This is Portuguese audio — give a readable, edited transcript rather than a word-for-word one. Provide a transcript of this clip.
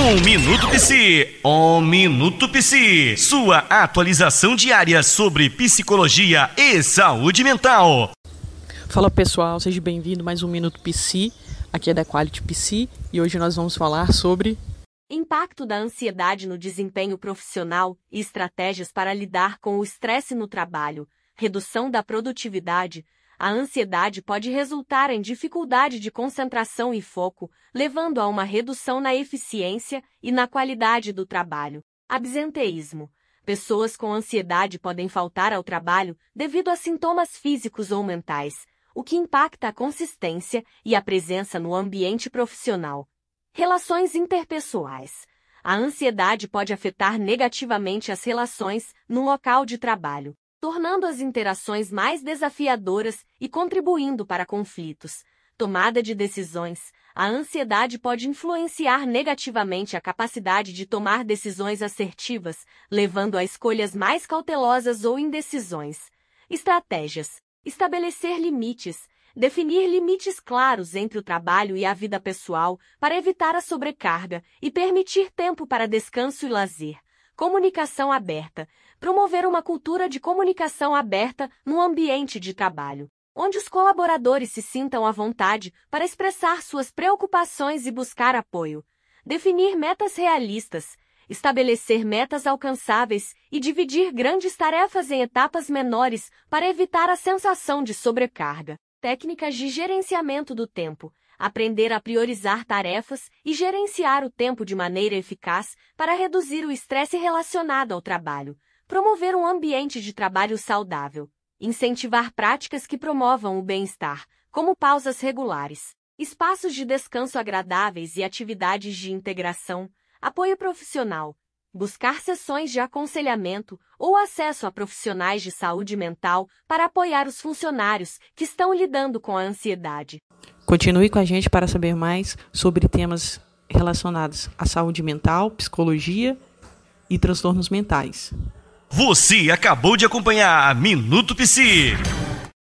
Minuto Psi, Minuto Psi, sua atualização diária sobre psicologia e saúde mental. Fala pessoal, seja bem-vindo a mais um Minuto Psi, aqui é da Quality Psi e hoje nós vamos falar sobre impacto da ansiedade no desempenho profissional e estratégias para lidar com o estresse no trabalho, redução da produtividade. A ansiedade pode resultar em dificuldade de concentração e foco, levando a uma redução na eficiência e na qualidade do trabalho. Absenteísmo. Pessoas com ansiedade podem faltar ao trabalho devido a sintomas físicos ou mentais, o que impacta a consistência e a presença no ambiente profissional. Relações interpessoais. A ansiedade pode afetar negativamente as relações no local de trabalho, tornando as interações mais desafiadoras e contribuindo para conflitos. Tomada de decisões. A ansiedade pode influenciar negativamente a capacidade de tomar decisões assertivas, levando a escolhas mais cautelosas ou indecisões. Estratégias. Estabelecer limites. Definir limites claros entre o trabalho e a vida pessoal para evitar a sobrecarga e permitir tempo para descanso e lazer. Comunicação aberta. Promover uma cultura de comunicação aberta no ambiente de trabalho, onde os colaboradores se sintam à vontade para expressar suas preocupações e buscar apoio. Definir metas realistas. Estabelecer metas alcançáveis e dividir grandes tarefas em etapas menores para evitar a sensação de sobrecarga. Técnicas de gerenciamento do tempo. Aprender a priorizar tarefas e gerenciar o tempo de maneira eficaz para reduzir o estresse relacionado ao trabalho. Promover um ambiente de trabalho saudável. Incentivar práticas que promovam o bem-estar, como pausas regulares, espaços de descanso agradáveis e atividades de integração. Apoio profissional. Buscar sessões de aconselhamento ou acesso a profissionais de saúde mental para apoiar os funcionários que estão lidando com a ansiedade. Continue com a gente para saber mais sobre temas relacionados à saúde mental, psicologia e transtornos mentais. Você acabou de acompanhar Minuto Psi.